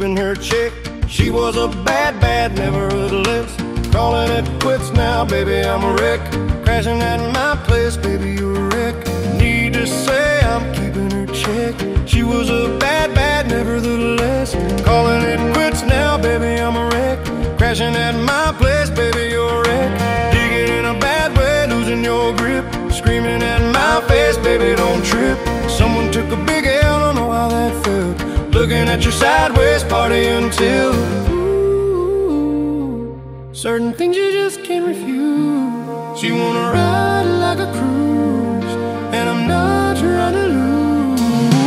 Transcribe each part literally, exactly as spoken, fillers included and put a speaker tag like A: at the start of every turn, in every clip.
A: keeping her chick. She was a bad, bad, nevertheless. Calling it quits now, baby, I'm a wreck. Crashing at my place, baby, you're a wreck. Need to say I'm keeping her chick. She was a bad, bad, nevertheless. Calling it quits now, baby, I'm a wreck. Crashing at my place, baby, you're a wreck. Digging in a bad way, losing your grip. Screaming at my face, baby, don't trip. Someone took a big L, don't know how that felt. Looking at you sideways, party until ooh, certain things you just can't refuse. You wanna ride like a cruise, and I'm not trying to lose.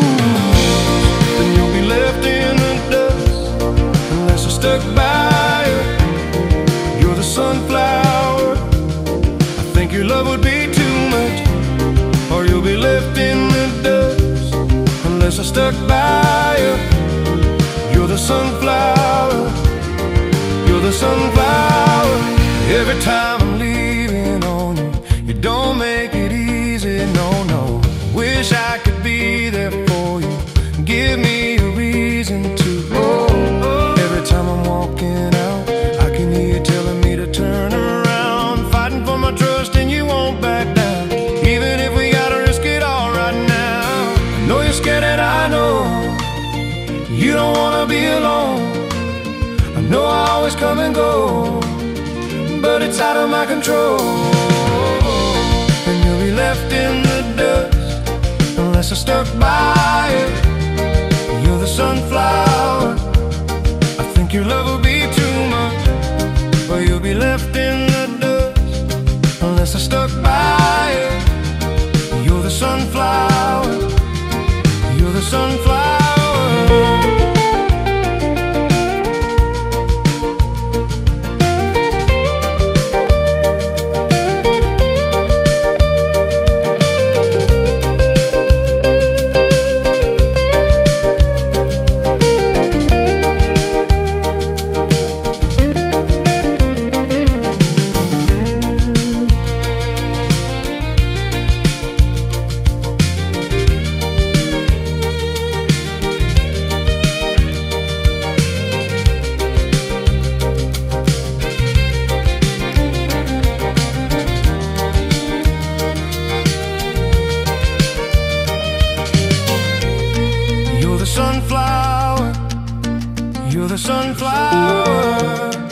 A: Then you'll be left in the dust unless you're stuck by her. You're the sunflower. I think your love would be too much, or you'll be left in the dust unless you're stuck by her. You're the sunflower. You're the sunflower. Every time I'm leaving on you, you don't make it easy, no, no. Wish I could be there for you, give me a reason to go. Every time I'm walking out, I can hear you telling me to turn around. Fighting for my trust and you won't back down, even if we gotta risk it all right now. I know you're scared and I know you don't wanna be alone. I know I always come and go, but it's out of my control. And you'll be left in the dust unless I'm stuck by it. You're the sunflower. I think your love will be too much, but you'll be left in the dust unless I'm stuck by it. You're the sunflower. You're the sunflower. You're the sunflower. You're the sunflower.